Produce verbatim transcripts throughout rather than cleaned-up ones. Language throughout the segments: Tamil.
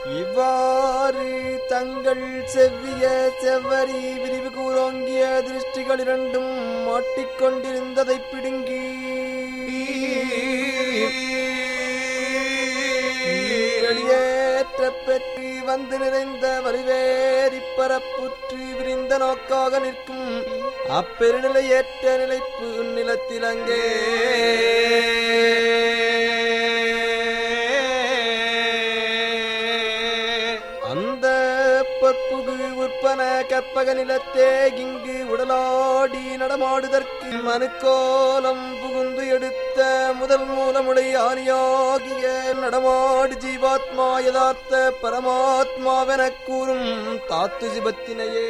இவ்வாறு தங்கள் செவ்விய செவ்வரி விரிவு கூறோங்கிய திருஷ்டிகள் இரண்டும் மாட்டிக்கொண்டிருந்ததை பிடுங்கி வெளியேற்ற பெற்று வந்து நிறைந்த வலிவேறி பரப்புற்று விரிந்த நோக்காக நிற்கும் அப்பெருநிலையேற்ற நிலைப்பு நிலத்திலங்கே அந்த பொற்புகு உற்பன கற்பக நிலத்தே இங்கு உடலாடி நடமாடுதற்கு மனுக்கோலம் புகுந்து எடுத்த முதல் மூலமுடை ஆணியாகிய நடமாடு ஜீவாத்மா யதார்த்த பரமாத்மாவெனக் கூறும் தாத்து சிபத்தினையே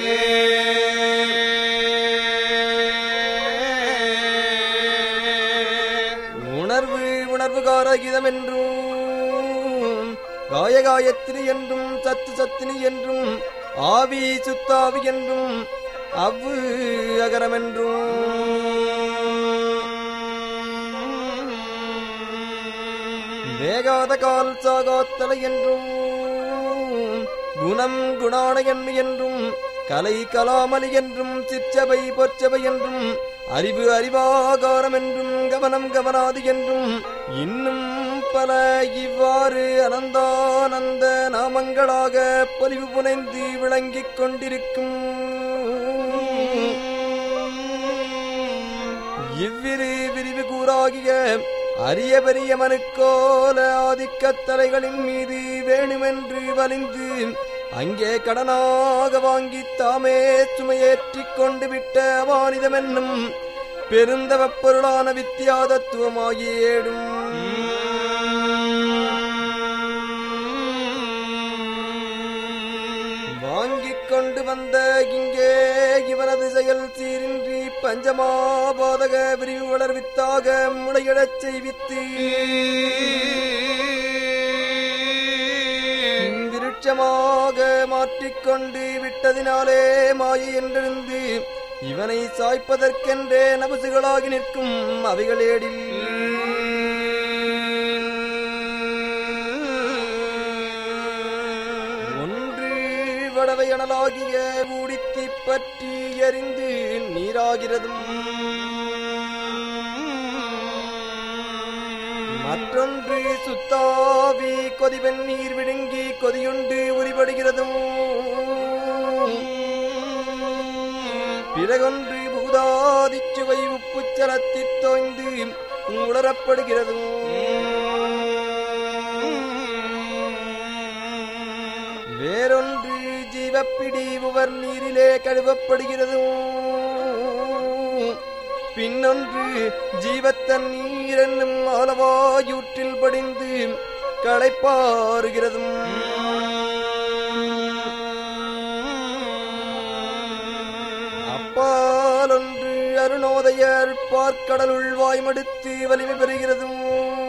உணர்வு உணர்வுகார கீதம் என்றும் காயகாயத்திரி என்றும் சத்து சத்தினி என்றும் ஆவி சுத்தாவி என்றும் அவ்வு அகரமென்றும் வேகாத கால் சாகாத்தலை என்றும் குணம் குணானயன்மை என்றும் கலை கலாமலி என்றும் சிற்சபை பொற்சபை என்றும் அறிவு அறிவாகாரம் என்றும் கவனம் கவனாதி என்றும் இன்னும் பல இவ்வாறு அனந்தானந்த நாமங்களாக பொலிவு புனைந்து விளங்கிக் கொண்டிருக்கும் இவ்விரு விரிவு கூறாகிய அரிய பெரிய மனுக்கோல ஆதிக்கத் தலைகளின் மீது வேணுமென்று வலிந்து அங்கே கடனாக வாங்கி தாமே சுமையேற்றிக் கொண்டு விட்ட அவானிதமென்னும் பெருந்தவப் பொருளான வித்தியாதத்துவமாகியேடும் வாங்கிக் கொண்டு வந்த இங்கே இவனது செயல் சீரின்றி பஞ்சமாபாதக விரிவு வளர்வித்தாக முளையிடச் செய்வித்து விருட்சமாக மாற்றிக்கொண்டு விட்டதினாலே மாயை என்றிருந்து இவனை சாய்ப்பதற்கென்றே நபசுகளாகி நிற்கும் அவைகளேடில் ஒன்று வடவையனலாகிய ஊடித்தி பற்றி எறிந்து நீராகிறதும் மற்றொன்று சுத்தாவி கொதிவெண் நீர் விழுங்கி கொதியுண்டு உரிபடுகிறதும் பிறகொன்று பூதாதிச்சுவை உப்பு சலத்திற் தோய்ந்து உளரப்படுகிறதும் வேறொன்று ஜீவப்பிடி உவர் நீரிலே கழுவப்படுகிறதும் பின்னொன்று ஜீவத்தன் நீர் என்னும் ஆலவாயூற்றில் படிந்து களைப்பாறுகிறதும் அப்பாலொன்று அருணோதயர் பார்க்கடலுள் வாய்மடுத்து வலிமை பெறுகிறதும்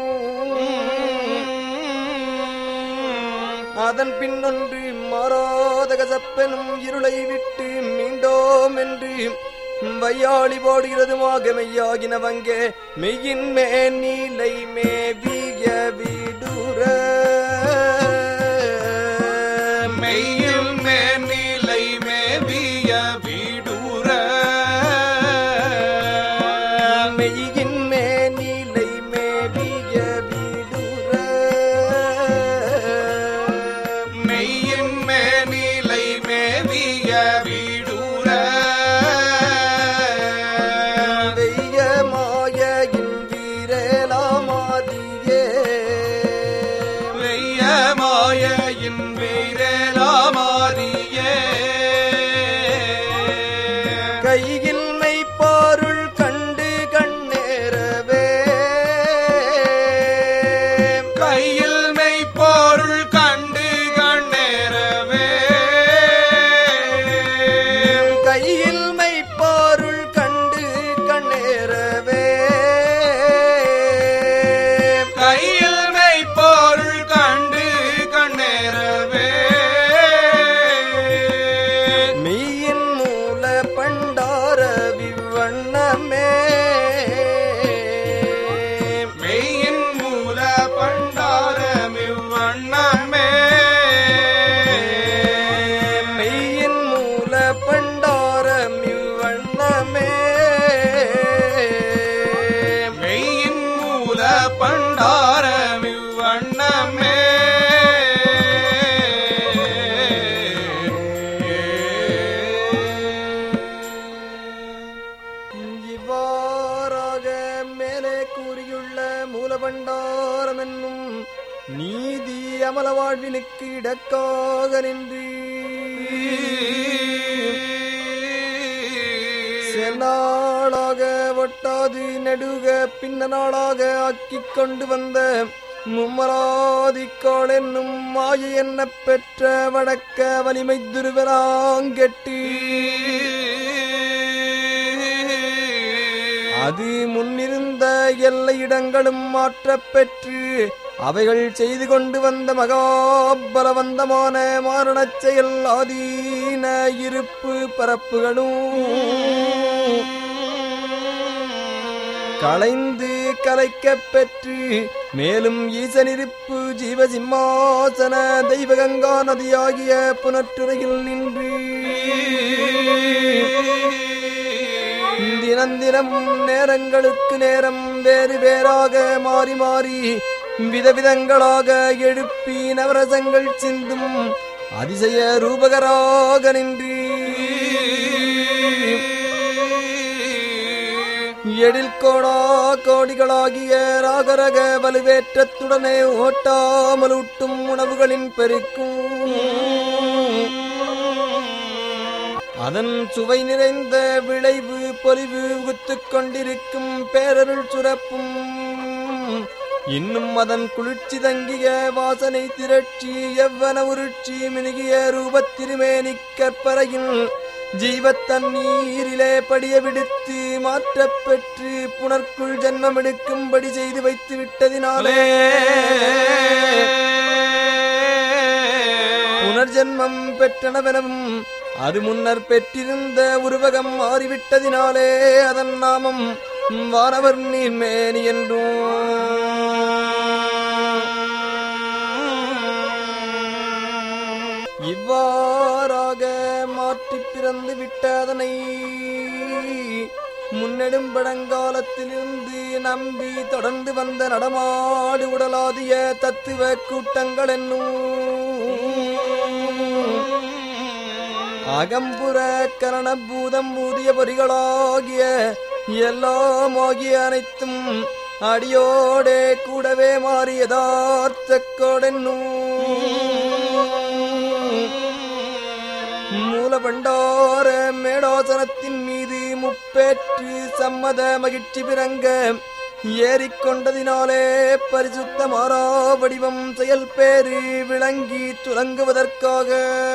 அதன் பின்னொன்று மாறாத கசப்பெனும் இருளை விட்டு மீண்டோம் என்று வையாளி பாடுகிறதுமாக மெய்யாகினவங்கே மெய்யின் மே நீலை மேவிய விடுற மெய்யில் மே நீலை மேவிய விடுற மெய்யின் மே நீலை மேவிய விடுற மெய்யின் மே நீலை மேவிய விடுற மாயின் வீரலாமாரியே கையில் மெய்ப்பாருள் கண்டு கண்ணேறவே கையில் மெய்ப்பொருள் கண்டு கண்ணேறவே கையில் மெய்ப்பாருள் கண்டு கண்ணேறவே கையில் மெய்ப்பொருள் கண்டு கண்ணேறவே வாழ்வினுக்கு இடக்காக நின்று சென்னாளாக ஒட்டாது நடுக பின்ன நாளாக ஆக்கிக் கொண்டு வந்த மும்மராதிக்காள் என்னும் மாய என்ன பெற்ற வடக்க வலிமை துருவராங்கெட்டி அது முன்னிருந்த எல்லை இடங்களும் மாற்றப் பெற்று அவைகள் செய்து கொண்டு வந்த மகாபலவந்தமான மாரணச் செயல் ஆதீன இருப்பு பரப்புகளும் களைந்து கலைக்கப் பெற்று மேலும் ஈசனிருப்பு ஜீவசிம்மாசன தெய்வகங்கா நதியாகிய புனற்றுறையில் நின்று தினந்தினம் நேரங்களுக்கு நேரம் வேறு வேறாக மாறி மாறி விதவிதங்களாக எழுப்பி நவரசங்கள் சிந்தும் அதிசய ரூபகராக நின்று எழில் கோடா கோடிகளாகிய ராகரக வலுவேற்றத்துடனே ஓட்டாமலூட்டும் உணவுகளின் பெருக்கும் அதன் சுவை நிறைந்த விளைவு பொலிவு உகுத்துக் கொண்டிருக்கும் பேரருள் சுரப்பும் இன்னும் அதன் குளிர்ச்சி தங்கிய வாசனை திரட்சி எவ்வன உருட்சி மினுகிய ரூபத்திருமேனி கற்பறையில் ஜீவத்தண்ணீரிலே படிய விடுத்து மாற்றப் பெற்று புனர்க்குள் ஜன்மம் எடுக்கும்படி செய்து வைத்து விட்டதினாலே புனர்ஜன்மம் பெற்றனவெனவும் அது முன்னர் பெற்றிருந்த உருவகம் மாறிவிட்டதினாலே அதன் நாமம் வானவர் நீர்மேனி என்றும் இவ்வாறாக மாற்றி பிறந்து விட்ட அதனை முன்னெடும் பழங்காலத்திலிருந்து நம்பி தொடர்ந்து வந்த நடமாடு உடலாதிய தத்துவ கூட்டங்கள் என்னும் அகம்புற கரணபூதம் ஊதிய பொறிகளாகிய எல்லாம் ஆகிய அனைத்தும் அடியோடே கூடவே மாறி யதார்த்த கோடென்னும் மூலபண்டார மேடாசனத்தின் மீது முப்பேற்று சம்மத மகிழ்ச்சி பிறங்க ஏறிக்கொண்டதினாலே பரிசுத்த மாறா வடிவம் செயல் பேறு விளங்கி துலங்குவதற்காக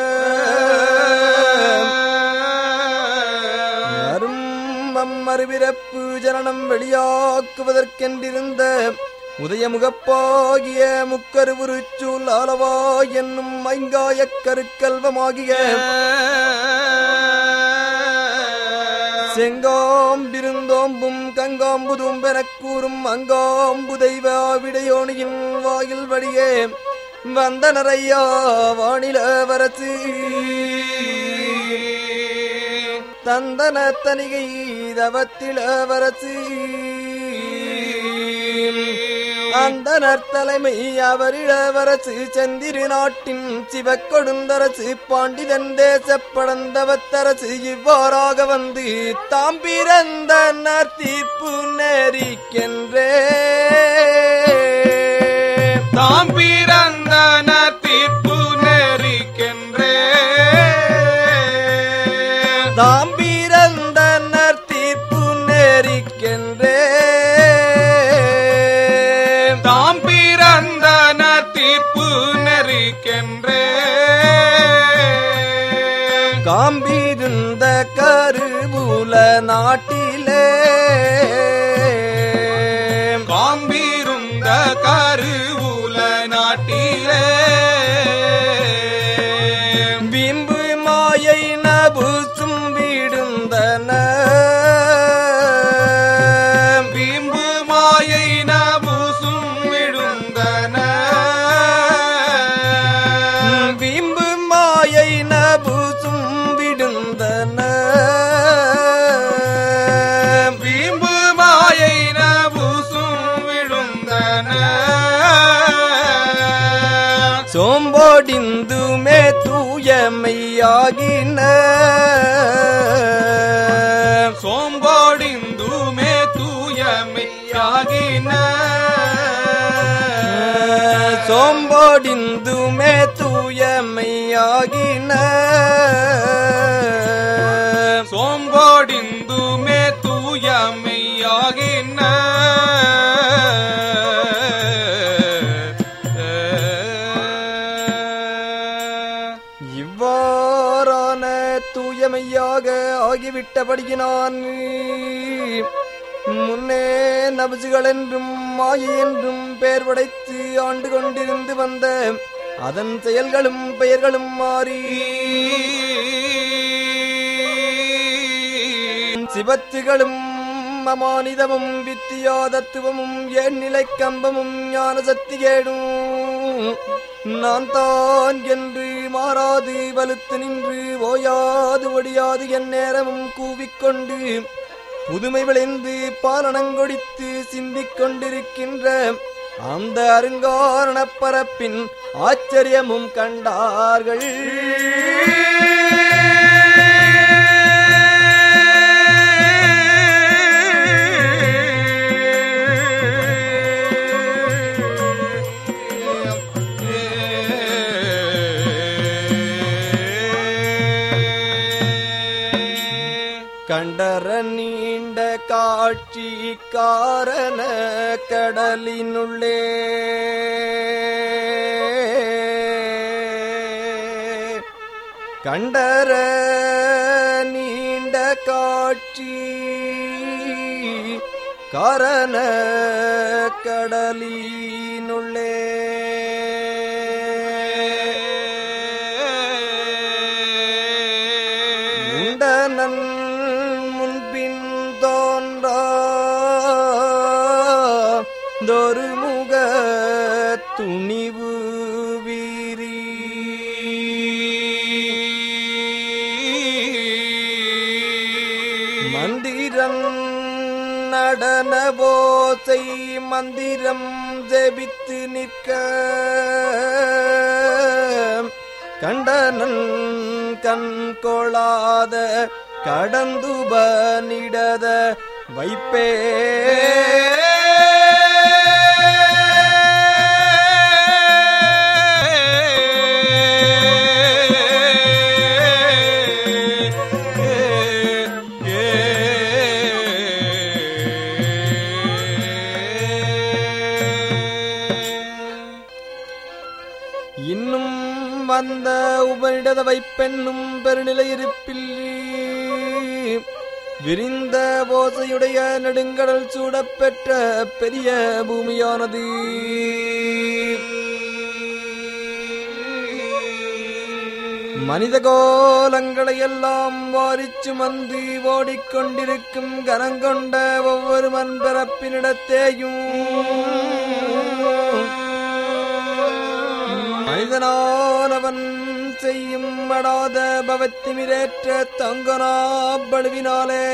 அரும்பம் மறுபிறப்பு ஜனனம் வெளியாக்குவதற்கென்றிருந்த உதயமுகப்பாகிய முக்கருவுருச்சூல் ஆலவா என்னும் ஐங்காய கருக்கல்வமாகிய செங்காம்பிருந்தோம்பும் கங்காம்புதும் பெனக் கூறும் அங்காம்பு தெய்வ விடையோனியின் வாயில் வழியே வந்தனரையா வானில வரசு தந்தன தனிகை தவத்தில வரசு அந்த நற்தலைமை அவரிடவரசு சந்திரு நாட்டின் சிவக்கொடுந்தரசு பாண்டிதன் தேச படந்தவத்தரசு இவ்வாறாக வந்து தாம் பிறந்த நர்த்தீர்ப்பு நெறிக்கென்றே தாம் பிறந்த நர்த்தீர்ப்பு நெறிக்கென்றே தாம் பிறந்த நர்த்தீர்ப்பு நெறிக்கென்றே தாம் பிறந்த நர்த்தீர்ப்பு நெறிக்கென்றே காம்பிருந்த கருவூல நாட்டிலே காம்பிருந்த கருவூல நாட்டிலே பிம்பு மாயை நபுசும் விடுந்தன பிம்பு மாயை நபுசும் விடுந்தன பிம்பு மாயை நபுசும் விடுந்தன பிம்பு மாயை நபுசும் விடுந்தன சோம்போடிந்துமே தூயமையாகின சோம்போடிந்துமே தூயமையாகின சோம்போடிந்துமே தூயமையாகின சோம்போடிந்துமே தூயமையாகின இவ்வாறான தூயமையாக ஆகிவிட்டபடியினான் முன்னே நபசுகள் என்றும் மாயை என்றும் பெயர் படைத்து ஆண்டு கொண்டிருந்து வந்த அதன் செயல்களும் பெயர்களும் மாறி சிவத்துகளும் அமானிதமும் வித்தியா தத்துவமும் என் நிலை கம்பமும் ஞான சக்திகேடும் நான் தான் என்று மாறாது வலுத்து நின்று ஓயாது ஒடியாது என் நேரமும் கூவிக்கொண்டு புதுமை விளைந்து பாலனங்கொடித்து சிந்திக் கொண்டிருக்கின்ற அந்த அருங்காரண பரப்பின் ஆச்சரியமும் கண்டார்கள். கண்டர நீண்ட காட்சி காரண கடலினுள்ளே கண்டர நீண்ட காட்சி காரண கடலினுள்ளே உண்டனன் தொருமுக துணிவு வீரி மந்திரம் நடன போசை மந்திரம் ஜெபித்து நிற்க கண்டனன் கண் கொளாத கடந்துப நிடத வைப்பே இன்னும் வந்த உபனிடத வைப்பென்னும் பெருநிலை இருப்பில் விரிந்த ஓசையுடைய நெடுங்கடல் சூடப்பெற்ற பெரிய பூமியானது மனித கோலங்களை எல்லாம் வாரிச்சு மந்து ஓடிக்கொண்டிருக்கும் கனங்கொண்ட ஒவ்வொரு மண்பரப்பினிடத்தேயும் மனிதனானவன் செய்யும் மடாத பவத்திமிரேற்ற தங்கனா பழுவினாலே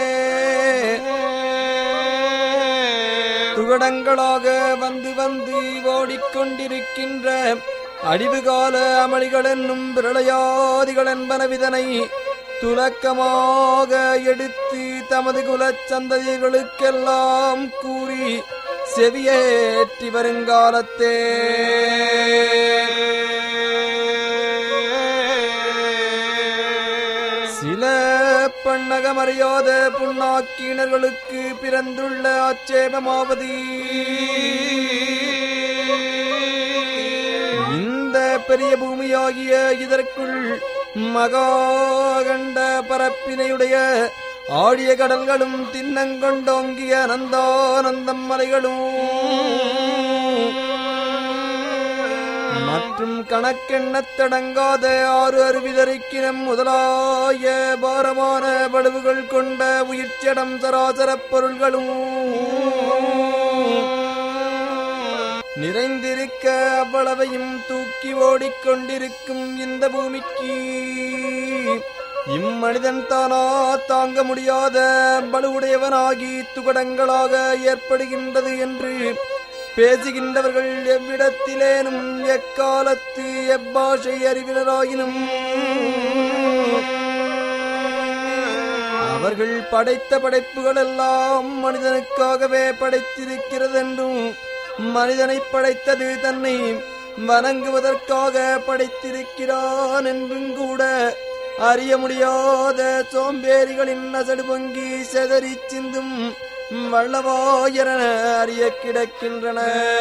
துகடங்களாக வந்து வந்து ஓடிக்கொண்டிருக்கின்ற அடிவுகால அமளிகள் என்னும் பிரளயாதிகள் என்பனவிதனை துலக்கமாக எடுத்து தமது குலச் சந்ததிகளுக்கெல்லாம் கூறி செவியேற்றி வருங்காலத்தே சில பண்ணகமறியாத புண்ணாக்கீனர்களுக்கு பிறந்துள்ள ஆட்சேபமாவது இந்த பெரிய பூமியாகிய இதற்குள் மகாகண்ட பரப்பினையுடைய ஆடிய கடல்களும் தின்னங்கொண்டோங்கிய அனந்தானந்தம் மலைகளும் மற்றும் கணக்கெண்ணத்தடங்காத ஆறு அருவிதரிக்கினம் முதலாய பாரமான படுவுகள் கொண்ட உயிர்ச்சடம் சராசரப் பொருள்களும் நிறைந்திருக்க அவ்வளவையும் தூக்கி ஓடிக்கொண்டிருக்கும் இந்த பூமிக்கு இம்மனிதன் தானா தாங்க முடியாத பலுவுடையவனாகி துகடங்களாக ஏற்படுகின்றது என்று பேசுகின்றவர்கள் எவ்விடத்திலேனும் எக்காலத்து எவ்பாஷை அறிவினராயினும் அவர்கள் படைத்த படைப்புகள் எல்லாம் மனிதனுக்காகவே படைத்திருக்கிறதென்றும் மனிதனை படைத்தது தன்னை வணங்குவதற்காக படைத்திருக்கிறான் என்றும் கூட அறிய முடியாத சோம்பேறிகளின் அசடு பொங்கி செதறி சிந்தும் வல்லவாயரன அறிய கிடக்கின்றன.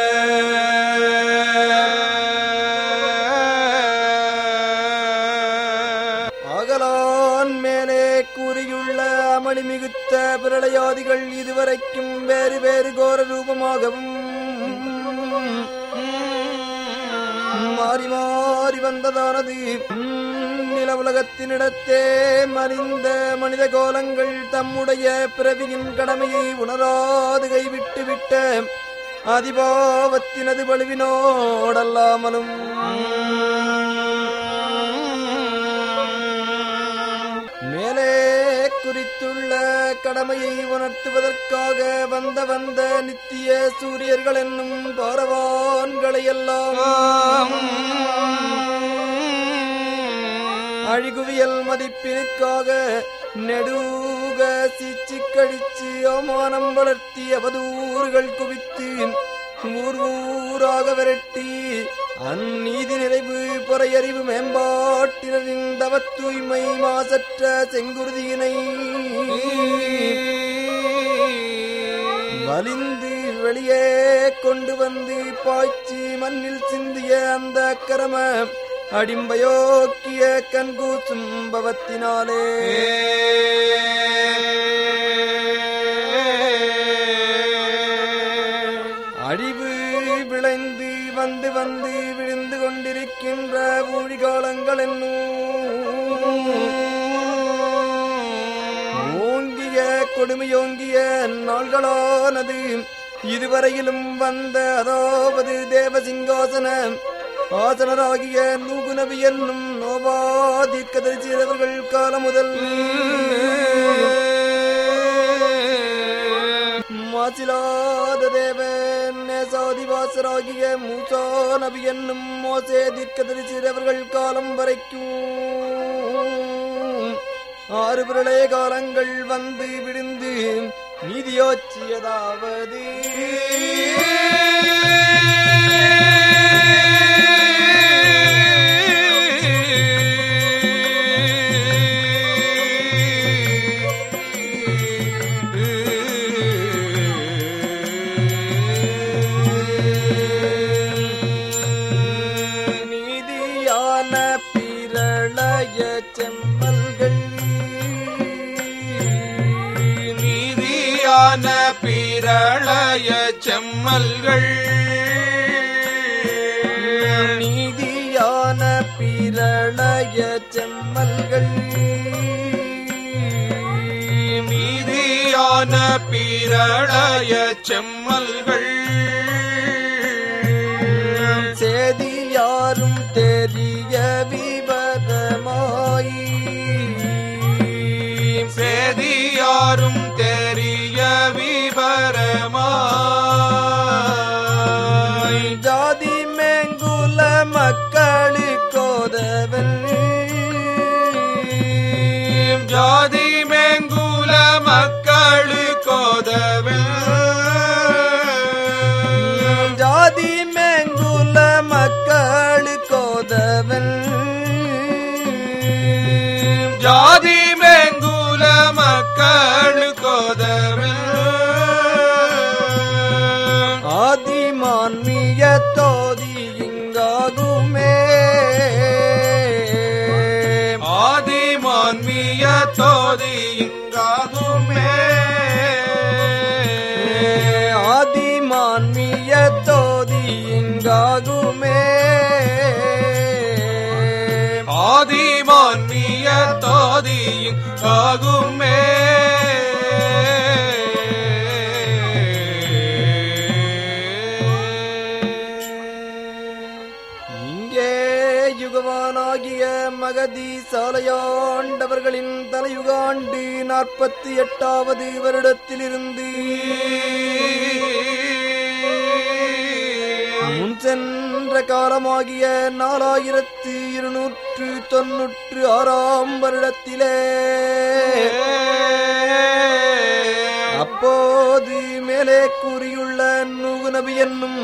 ஆகலான் மேலே கூறியுள்ள அமளி மிகுத்த பிரளயாதிகள் இதுவரைக்கும் வேறு வேறு கோர ரூபமாகவும் மாறி மாறி வந்ததானது. நில உலகத்தினிடத்தே மறிந்த மனித கோலங்கள் தம்முடைய பிறவியின் கடமையை உணராது கைவிட்டு விட்ட அதிபாவத்தினது வலுவினோடல்லாமலும் மேலே குறித்துள்ள கடமையை உணர்த்துவதற்காக வந்த வந்த நித்திய சூரியர்கள் என்னும் பாரவான்களை எல்லாம் அழிகுவியல் மதிப்பினுக்காக நெடுக சீச்சி கடிச்சு அவமானம் வளர்த்தி அவதூறுகள் குவித்து ஊர் ஊராக விரட்டி அந்நீதி நிறைவு பொறையறிவு மேம்பாட்டினரின் தவ தூய்மை மாசற்ற செங்குருதியினை வலிந்து வெளியே கொண்டு வந்து பாய்ச்சி மண்ணில் சிந்திய அந்த கரம அடிம்பயோக்கிய கண்கூசும் பவத்தினாலே அழிவு விளைந்து வந்து வந்து விழுந்து கொண்டிருக்கின்ற ஊழிகாலங்கள் என்னும் ஓங்கிய கொடுமையோங்கிய நாள்களானது இதுவரையிலும் வந்த அதாவது தேவசிங்காசன ஆசனராகிய நூகுநபி என்னும் நோவாதிர்க்கதரிசியவர்கள் காலம் முதல் மாசிலாத தேவன் நேசாதிவாசராகிய மூசா நபி என்னும் மோசே தீர்க்கதரிசியவர்கள் காலம் வரைக்கும் ஆறு பிரளய காலங்கள் வந்து விடுந்து நீதியோச்சியதாவது பிரளய செம்மல்கள் நீதியான பிரளய செம்மல்கள் நீதியான பிரளய செம்மல்கள் சேதி யாரும் தெரிய விவரமாய் சேதி யாரும் தெரிய விவரமாய் ஜாதி மேங்குல மக்களுக்கோதவன் ஜாதி மேங்குல மக்களுக்கோதவன் ஜாதி மேங்குல மக்களுக்கோதவன் ஜாதி மேங்குல மக்களுக்கோதவன் ஆதிமான்மிய தோதி இங்காகுமே ஆதிமான்மிய தோதி இங்காகுமே ஆதிமான்மிய தோதி இங்காகுமே ஆதிமான்மிய தோதி இங்காகுமே யுகவானாகிய மகதி சாலையாண்டவர்களின் தலையுகாண்டு நாற்பத்தி எட்டாவது வருடத்திலிருந்து முன் சென்ற காலமாகிய நாலாயிரத்து இருநூற்று தொன்னூற்று ஆறாம் வருடத்திலே அப்போது மேலே கூறியுள்ள நூகு நபி என்னும்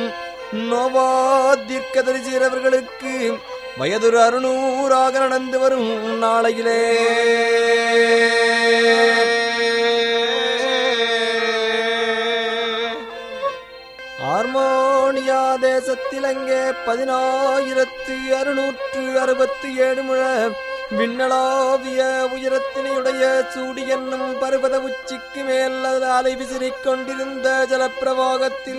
நோவாதிர்க்கதரிசீரவர்களுக்கு வயதுரு அறுநூறாக நடந்து வரும் நாளையிலே ஆர்மோனியா தேசத்தில் அங்கே பதினாயிரத்து அறுநூற்று அறுபத்தி ஏழு முழ விண்ணளாவிய உயரத்தினையுடைய சூடி என்னும் பருவத உச்சிக்கு மேல் அலை விசிறிக் கொண்டிருந்த ஜலப்பிரவாகத்தில்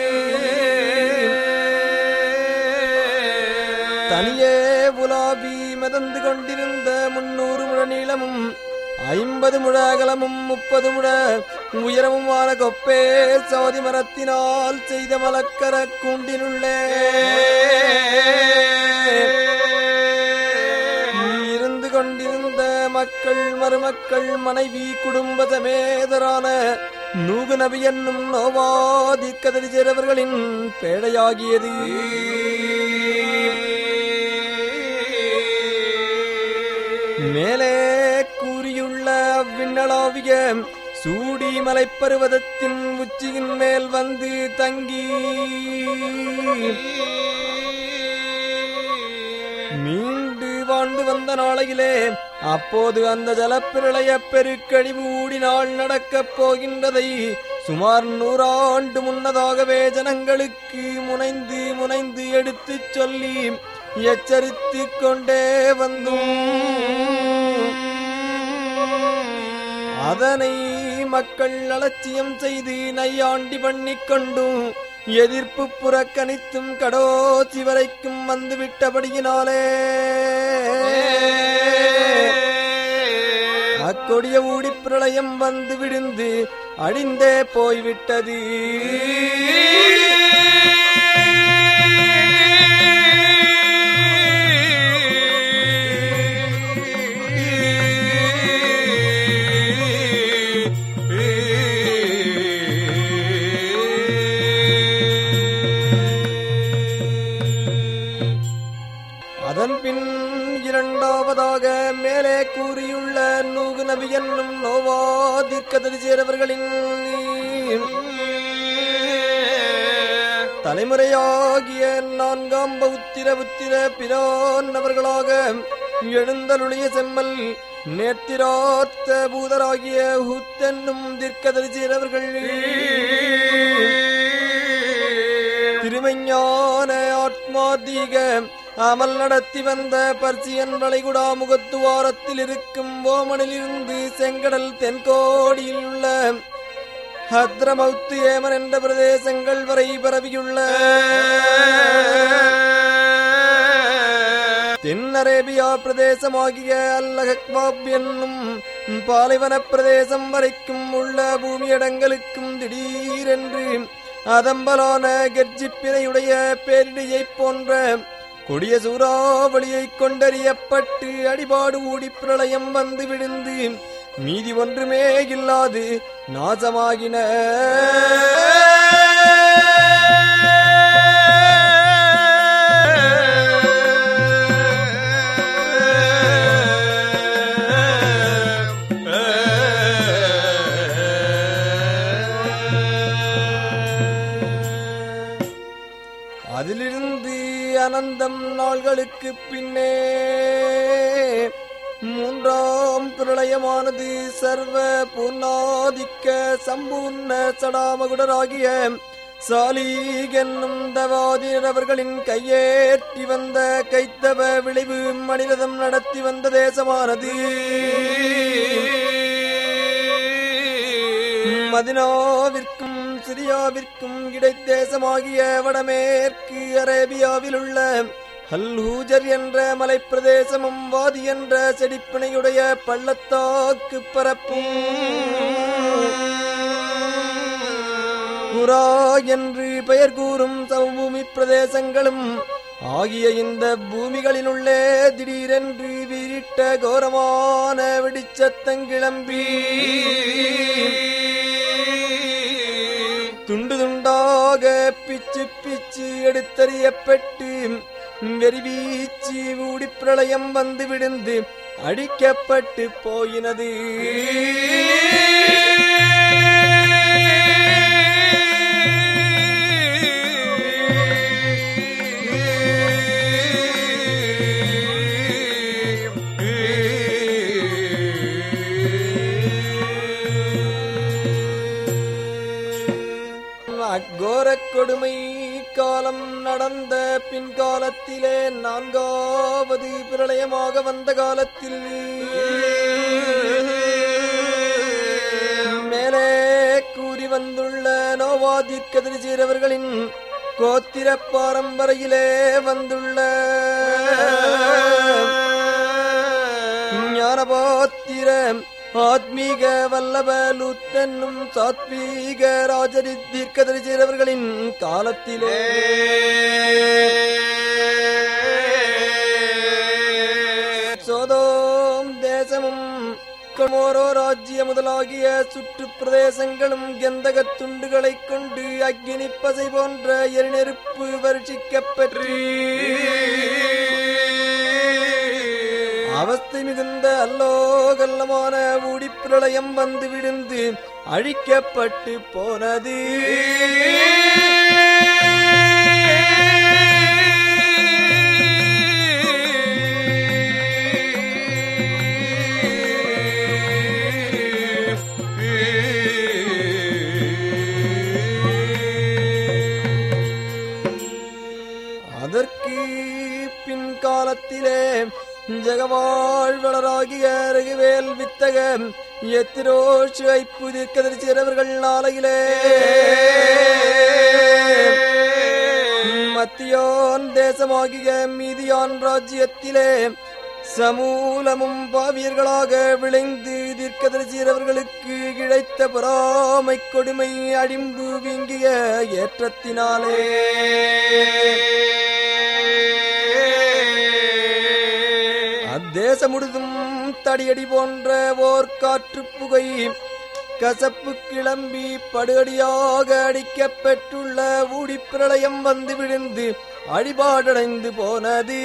தனியே உலாவி மிதந்து கொண்டிருந்த முன்னூறு முழ நீளமும் ஐம்பது முழ அகலமும் முப்பது முழ உயரமுமான கொப்பே சோதி மரத்தினால் செய்த மலக்கர கூண்டினுள்ளே இருந்து கொண்டிருந்த மக்கள் மருமக்கள் மனைவி குடும்ப சமேதரான நூகு நபி என்னும் நோவாதிர்க்கதரிசீரவர்களின் பேழையாகியது. மேலே கூறியுள்ள விண்ணளாவிய சூடி மலைப்பருவதத்தின் உச்சியின் மேல் வந்து தங்கி மீண்டு வாழ்ந்து வந்த நாளையிலே அப்போது அந்த ஜலப்பிரளய பெருக்கழிவு ஊடினால் நடக்கப் போகின்றதை சுமார் நூறாண்டு முன்னதாகவே ஜனங்களுக்கு முனைந்து முனைந்து எடுத்துச் சொல்லி எச்சரித்துக் கொண்டே வந்தும் அதனை மக்கள் அலட்சியம் செய்து நையாண்டி பண்ணிக் கொண்டும் எதிர்ப்பு புறக்கணித்தும் கடோசி வரைக்கும் வந்துவிட்டபடியினாலே அக்கொடிய ஊடி பிரளயம் வந்து விழுந்து அழிந்தே போய்விட்டது. அதன்பின் இரண்டாவதாக மேலே கூறியுள்ள நூகு நபி என்னும் நோவாதிர்க்கதரிசீரவர்களின் தலைமுறையாகிய நான்காம் பௌத்திர புத்திர பிரான் அவர்களாக எழுந்தருளிய செம்மல் நேத்திரார்த்த பூதராகிய ஹுத்தென்னும் தீர்க்கதரிசீரவர்கள் திருமைஞான ஆத்மாதீக அமல் நடத்தி வந்த பர்சியன் வளைகுடா முகத்துவாரத்தில் இருக்கும் ஓமனிலிருந்து செங்கடல் தென்கோடியில் உள்ள ஹத்ரமௌத்து ஏமன் என்ற பிரதேசங்கள் வரை பரவியுள்ள தென் அரேபியா பிரதேசமாகிய அல்லஹக்வாப் என்னும் பாலைவன பிரதேசம் வரைக்கும் உள்ள பூமியடங்களுக்கும் திடீரென்று அதம்பலான கர்ஜிப்பினையுடைய பேரிடையைப் போன்ற கொடிய சூறாவளியை கொண்டறியப்பட்டு அடிபாடு ஊடி பிரளயம் வந்து விழுந்து மீதி ஒன்றுமே இல்லாது நாசமாகின. அதிலிருந்து அனந்தம் நாள்களுக்கு பின்னே மூன்றாம் பிரளயமானது சர்வ பூர்ணாதிக்க சம்பூர்ண சடாமகுடராகிய சாலீக் என்னும் தவாதியர் அவர்களின் கையேற்றி வந்த கைத்தவ விளைவு மணிரதம் நடத்தி வந்த தேசமானது மதினாவிற்கும் சிரியாவிற்கும் இடைத்தேசமாகிய வடமேற்கு அரேபியாவில் உள்ள ஹல்ஹூஜர் என்ற மலைப்பிரதேசமும் வாதி என்ற செடிப்பினையுடைய பள்ளத்தாக்கு பரப்பும் குரா என்று பெயர் கூறும் சமபூமி பிரதேசங்களும் ஆகிய இந்த பூமிகளினுள்ளே திடீரென்று வீரிட்ட கோரமான வெடிச்சத்தங்கிளம்பி துண்டு துண்டாக பிச்சு பிச்சு எடுத்தறியப்பட்டு வெறிவீச்சு ஊடி பிரளயம் வந்து விழுந்து அடிக்கப்பட்டு போயினது. பின்காலத்திலே நான்காவது பிரளயமாக வந்த காலத்தில் மேலே கூறி வந்துள்ள நோவாதிர்கதிர்சீரவர்களின் கோத்திர பாரம்பரையிலே வந்துள்ள ஞானபாத்திர ஆத்மீக வல்லபலுத்தன்னும் சாத்வீக ராஜரி தீர்க்கதரிசீரவர்களின் காலத்திலே சோதோம் தேசமும் கொமோரோ ராஜ்ய முதலாகிய சுற்று பிரதேசங்களும் கந்தகத் துண்டுகளைக் கொண்டு அக்னி பசை போன்ற எரிநெருப்பு வருஷிக்கப்பெற்று அவஸ்தை மிகுந்த அல்லோகல்லமான ஊடிப்பிரளயம் வந்து விழுந்து அழிக்கப்பட்டு போனது. அதற்கு பின்காலத்திலே ஜெகவாழ்வளராகிய ரகுவேல் வித்தக எத்திரோஷு ஐப்பு தீர்க்கதரிசியரவர்கள் நாளையிலே மத்தியான் தேசமாகிய மீதியான் ராஜ்யத்திலே சமூலமும் பாவியர்களாக விளைந்து தீர்க்கதரிசியரவர்களுக்கு இழைத்த பொறாமை கொடுமை அடிம்பு வீங்கிய ஏற்றத்தினாலே தேச முழுதும் தடியடி போன்ற ஓர் காற்று புகை கசப்பு கிளம்பி படுகடியாக அடிக்கப்பெற்றுள்ள ஊடிப்பிரளயம் வந்து விழுந்து அடிபாடடைந்து போனது.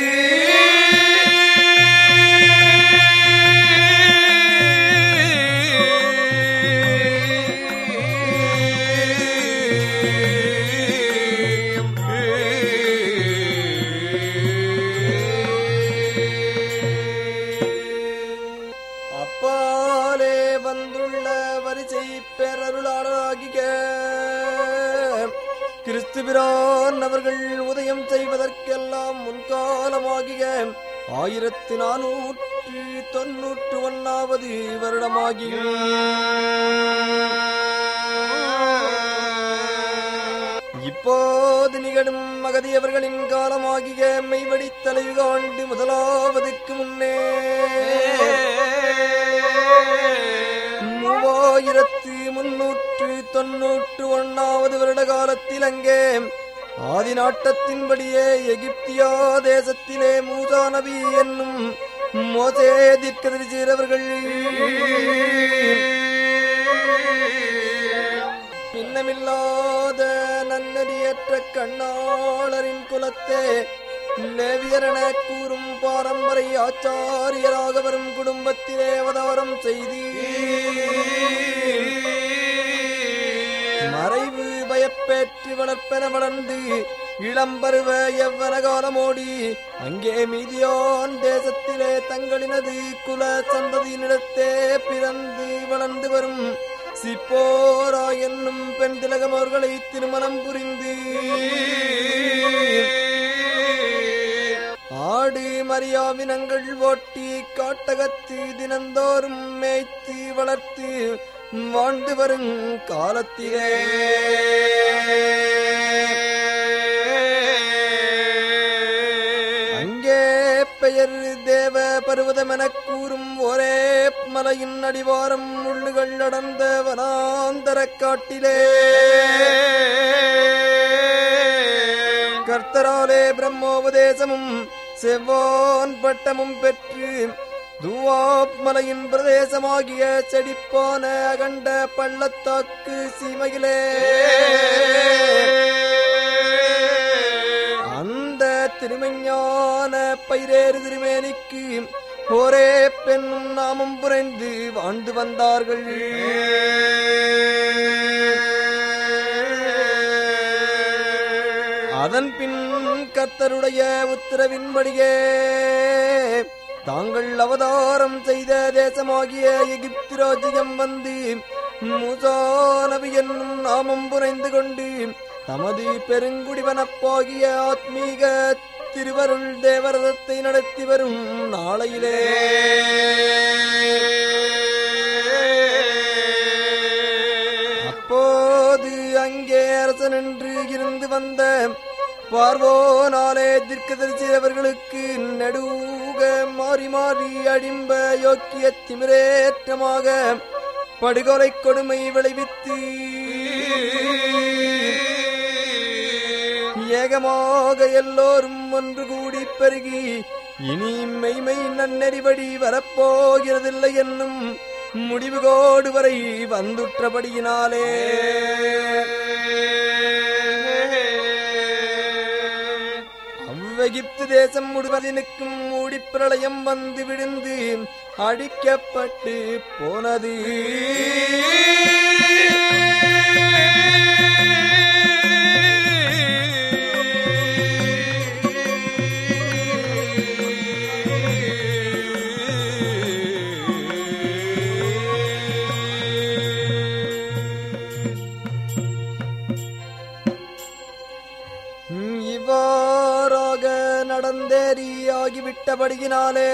கிறிஸ்துபிரான் அவர்கள் உதயம் செய்வதற்கெல்லாம் முன்காலமாகிய ஆயிரத்தி நானூற்று தொன்னூற்று ஒன்னாவது வருடமாகிய இப்போது நிகழும் மகதியவர்களின் காலமாகிய மெய்வடி தலைவு ஆண்டு முதலாவதுக்கு முன்னே மூவாயிரத்து முன்னூற்று தொன்னூற்று ஒன்னாவது வருட காலத்தில் அங்கே ஆதி நாட்டத்தின்படியே எகிப்தியா தேசத்திலே மூசா நபி என்னும் மோசே தீர்க்கதரிசியரவர்கள் இன்னமில்லாத நன்னறியற்ற கண்ணாளரின் குலத்தே லேவியரென கூறும் பாரம்பரை ஆச்சாரியராக வரும் குடும்பத்திலே அவதாரம் செய்து மறைவு பயப்பேற்று வளர்ப்பென வளர்ந்து இளம்பருவ எவ்வன காலமோடி அங்கே மீதியான் தேசத்திலே தங்களினது குல சந்ததியினிடத்தே பிறந்து வளர்ந்து வரும் சிப்போரா என்னும் பெண் திலகம் அவர்களை திருமணம் புரிந்து ஆடு மரியாவினங்கள் ஓட்டி காட்டகத்து தினந்தோறும் மேய்த்து வளர்த்து வாழ்ந்து வரும் காலத்திலே அங்கே பெயர் தேவ பருவதமென கூறும் ஒரே மலையின் அடிவாரம் முள்ளுகள் அடர்ந்த வனாந்தர காட்டிலே கர்த்தராலே பிரம்மோபதேசமும் செவ்வான் பட்டமும் பெற்று தூவாப் மலையின் பிரதேசமாகிய செடிப்பான அகண்ட பள்ளத்தாக்கு சீமையிலே அந்த திருமஞான பைரேறு திருமேனிக்கு ஒரே பெண்ணும் நாமம் புரைந்து வாழ்ந்து வந்தார்கள். அதன் பின் கர்த்தருடைய உத்தரவின்படியே தாங்கள் அவதாரம் செய்த தேசமாகிய எகிப்து ராஜ்யம் வந்து மூசா நபி என்னும் நாமம் புரைந்து கொண்டு தமது பெருங்குடிவனப்பாகிய ஆத்மீக திருவருள் தேவரதத்தை நடத்தி வரும் நாளையிலே அப்போது அங்கே அரசன் என்று இருந்து வந்த பார்வோனாலே தீர்க்கதரிசி அவர்களுக்கு நடுவுக மாறி மாறி அடிம்ப யோக்கிய திமிரேற்றமாக படுகொலை கொடுமை விளைவித்து ஏகமாக எல்லோரும் ஒன்று கூடி பெருகி இனி மெய்மை நன்னெறிபடி வரப்போகிறதில்லை என்னும் முடிவுகோடு வரை வந்துற்றபடியினாலே அவ்வெகிப்து தேசம் முழுவதினுக்கும் மூடி பிரளயம் வந்து விழுந்து அழிக்கப்பட்டு போனது. இவ்வாறாக நடந்தேறி ஆகிவிட்டபடியினாலே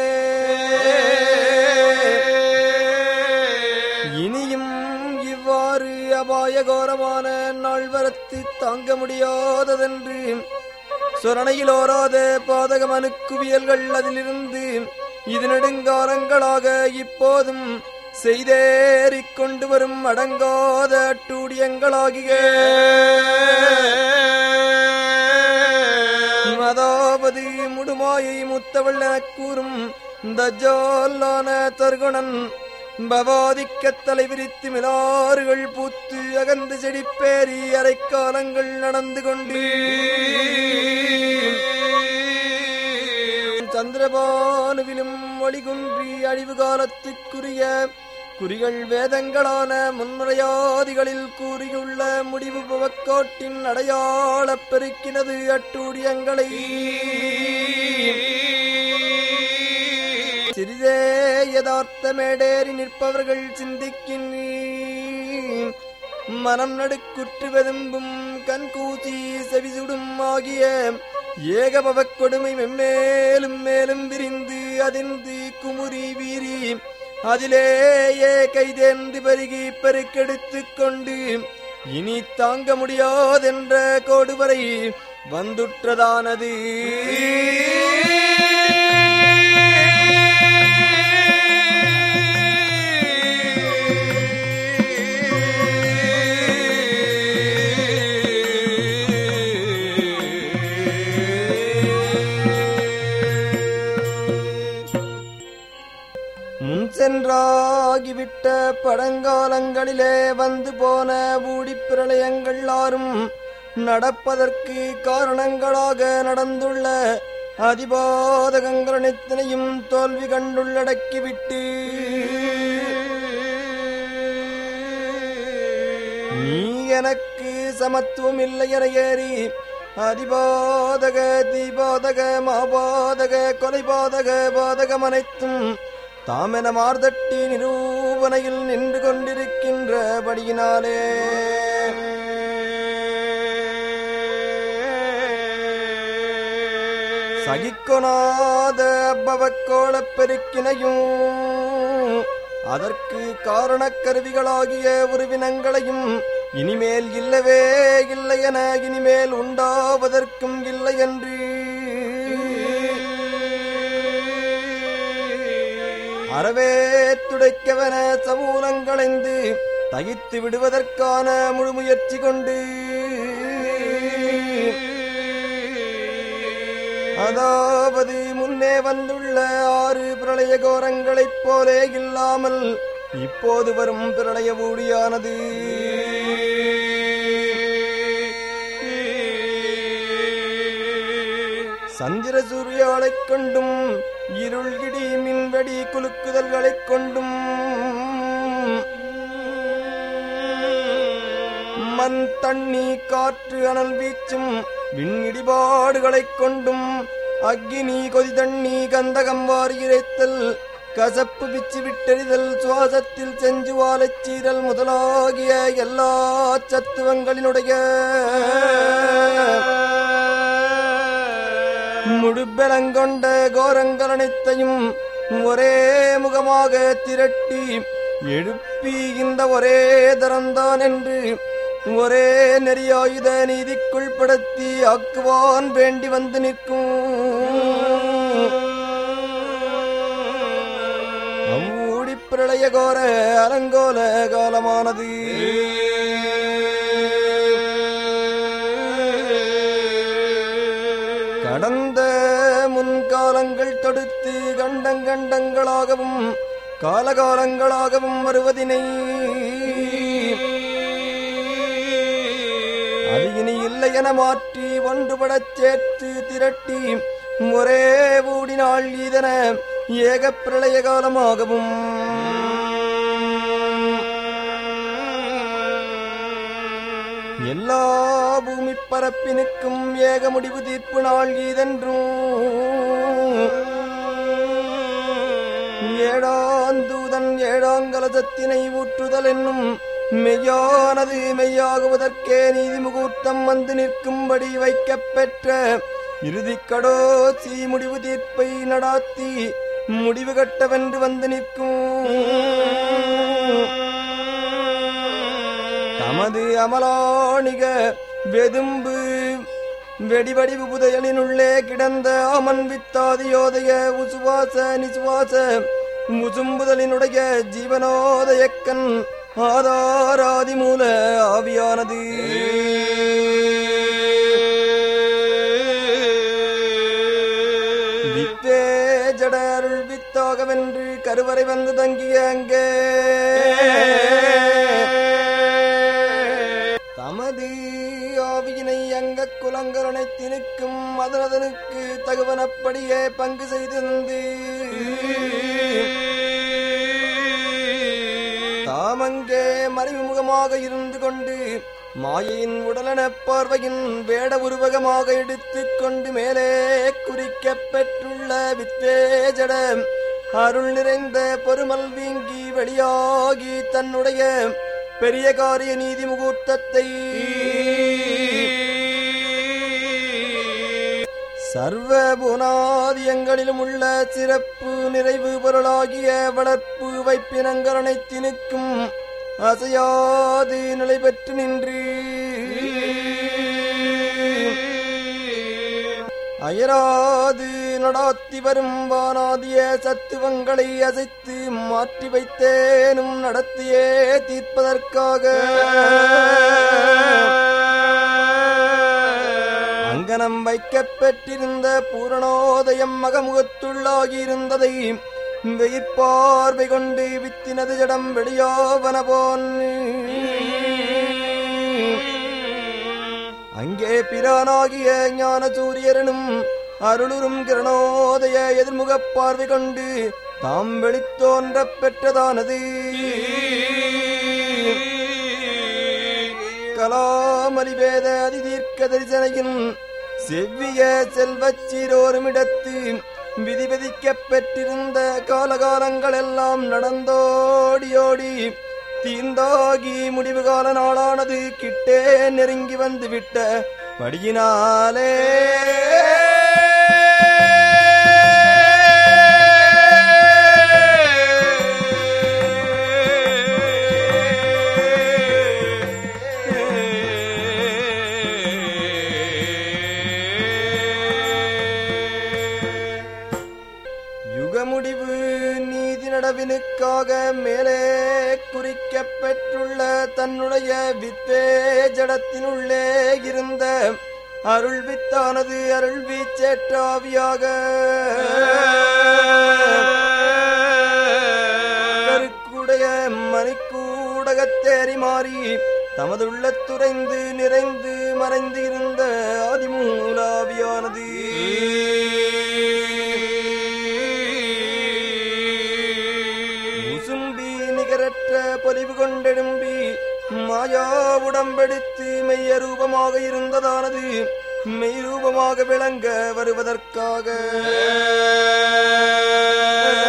இனியும் இவ்வாறு அபாயகோரமான நாள் வரத்து தாங்க முடியாததென்று சொரணையில் ஓராத பாதக மனுக்குவியல்கள் அதிலிருந்து இது நெடுங்காலங்களாக இப்போதும் செய்தேறிக் கொண்டு வரும் அடங்காத அட்டூழியங்களாகிய அதாவது முடுமாயை முத்தவள் எனக் கூறும் தஜ்ஜாலான தர்குணன் பவாதிக்க தலைவிரித்து மிலாறுகள் பூத்து அகந்து செடிப்பேறி அரைக்காலங்கள் நடந்து கொண்டு சந்திரபானுவிலும் ஒளிகுன்றி அழிவு காலத்துக்குரிய குறிகள் வேதங்களான முன்முறையாதிகளில் கூறியுள்ள முடிவு புவக்கோட்டின் அடையாளப் பெருக்கினது அட்டூழியங்களை சிறிதே யதார்த்த மேடேறி நிற்பவர்கள் சிந்திக்கின் மனம் நடுக்குற்று வெதும்பும் கண்கூசி செவிசுடும் ஆகிய ஏகபவக் கொடுமை மெம்மேலும் மேலும் விரிந்து அதிர்ந்து குமுறி வீரி அதிலேயே கைதேர்ந்து பெருகி பெருக்கெடுத்துக் கொண்டு இனி தாங்க முடியாதென்ற கோடுவரை வந்துற்றதானது. சென்றாகிவிட்ட பழங்காலங்களிலே வந்து போன ஊடிப் பிரளயங்கள் ஆறும் நடப்பதற்கு காரணங்களாக நடந்துள்ள அதிபாதகங்கள் அனைத்தினையும் தோல்வி கண்டுள்ளடக்கிவிட்டு நீ எனக்கு சமத்துவம் இல்லை என ஏறி அதிபாதக தீபாதக மாபாதக கொலைபாதக பாதகம் அனைத்தும் தாமென மார்தட்டி நிரூபணையில் நின்று கொண்டிருக்கின்றபடியினாலே சகிக்கொணாத அவ்வக்கோளப் பெருக்கினையும் அதற்கு காரணக் கருவிகளாகிய உருவினங்களையும் இனிமேல் இல்லவே இல்லை என இனிமேல் உண்டாவதற்கும் இல்லை என்று அறவே துடைக்கவன சமூலங்களைந்து தகித்து விடுவதற்கான முழு முயற்சி கொண்டு அதாவது முன்னே வந்துள்ள ஆறு பிரளய கோரங்களைப் போலே இல்லாமல் இப்போது வரும் பிரளய ஊழியானது சந்திர சூரியாளைக் கொண்டும் இருள்கிடி மின்வெடி குலுக்குதல்களைக் கொண்டும் மண் தண்ணி காற்று அனல் வீச்சும் விண்ணிடிபாடுகளைக் கொண்டும் அக்கினி கொதி தண்ணி கந்தகம் வாரி இறைத்தல் கசப்பு பிச்சு விட்டெறிதல், சுவாசத்தில் செஞ்சு வாழச் சீரல் முதலாகிய எல்லா சத்துவங்களினுடைய முழுபெலங்கொண்ட கோரங்கள் அனைத்தையும் ஒரே முகமாக திரட்டி எழுப்பி இந்த ஒரே தரந்தான் என்று ஒரே நெறியாயுத நீதிக்குள் படுத்தி ஆக்குவான் வேண்டி வந்து நிற்கும் அவ்வூடி பிரளய கோர அலங்கோல காலமானது. கடந்த முன்காலங்கள் தடுத்து கண்டங்கண்டங்களாகவும் காலகாலங்களாகவும் வருவதினை அது இனி இல்லை என மாற்றி ஒன்றுபடச் சேர்த்து திரட்டி ஒரே ஊடினாள் இதன ஏக பிரளய காலமாகவும் எல்லா பூமி பரப்பினுக்கும் ஏக முடிவு தீர்ப்பு நாள் இதென்றும் ஏழாந்தூதன் ஏழாங்கலசத்தினை ஊற்றுதல் என்னும் மெய்யானது மெய்யாகுவதற்கே நீதி முகூர்த்தம் வந்து நிற்கும்படி வைக்கப்பெற்ற இறுதிக்கடோசி முடிவு தீர்ப்பை நடாத்தி முடிவு கட்டவென்று வந்து நிற்கும் தமது அமலாணிக வெதும்பு வெடிவடிவு புதையலினுள்ளே கிடந்த அமன் வித்தாதியோதய உசுவாச நிசுவாச முசும்புதலினுடைய ஜீவனோதயக்கண் ஆதாராதி மூல ஆவியானது வித்தே ஜட அருள் வித்தாகவென்று கருவறை வந்து தங்கிய அங்கே தமது ஆவியினை அங்க குலங்கரனை திணிக்கும் அதனதனுக்கு தகுவனப்படியே பங்கு செய்திருந்து தாமங்கே மறைமுகமாக இருந்து கொண்டு மாயையின் உடலன பார்வையின் வேட உருவகமாக எடுத்துக் கொண்டு மேலே குறிக்கப் பெற்றுள்ள வித்தேஜட அருள் நிறைந்த பொறுமல் வீங்கி வெளியாகி தன்னுடைய பெரிய காரிய நீதி முகூர்த்தத்தை சர்வ புனாதியங்களிலும் உள்ள சிறப்பு நிறைவு பொருளாகிய வளர்ப்பு வைப்பினங்கள் அனைத்தினுக்கும் அசையாது நிலை பெற்று நின்று அயராது நடாத்தி வரும் வானாதிய சத்துவங்களை அசைத்து மாற்றி வைத்தேனும் நடத்தியே தீர்ப்பதற்காக அங்கனம் வைக்கப் பெற்றிருந்த பூரணோதயம் மகமுகத்துள்ளாகியிருந்ததை வெயிற்பார்வை கொண்டு வித்தினது ஜடம் வெளியாவன போன் அங்கே பிரானாகிய ஞான சூரியரனும் அருளுரும் கிரணோதய எதிர்முகப் பார்வை கொண்டு தாம் வெளித்தோன்ற பெற்றதானது கலாமலிவேத அதிதீர்க்க தரிசனையின் செவ்விய செல்வச் சீரோருமிடத்து விதிவிதிக்கப் பெற்றிருந்த காலகாலங்கள் எல்லாம் நடந்தோடியோடி தீந்தாகி முடிவு கால நாளானது கிட்டே நெருங்கி வந்து விட்ட படியினாலே முடிவு நீதி நடவினுக்காக மேலே குறிக்கப் பெற்றுள்ள தன்னுடைய வித்தே ஜடத்தினுள்ளே இருந்த அருள் வித்தானது அருள் வீச்சேற்றாவியாக கருக்குடைய மணிக்கூடகத்தேறி மாறி தமதுள்ள துறைந்து நிறைந்து மறைந்து இருந்த ஆதிமூலாவியானது பொலிவு கொண்டெழும்பி மாயா உடம்பெடுத்து மெய்யரூபமாக இருந்ததானது மெய்ரூபமாக விளங்க வருவதற்காக